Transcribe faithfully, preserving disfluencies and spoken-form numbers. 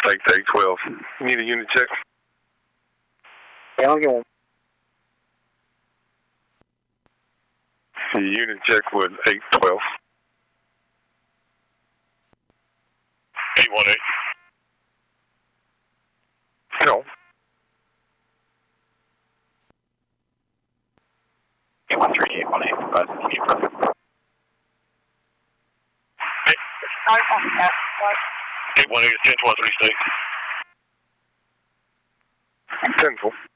Take to eight twelve. You need a unit check? Yeah, I'll get one. The unit check with eight twelve. eight one eight. No. eight one three, eight one eight. But keep you present. eight one eight is ten twelve three state. ten four.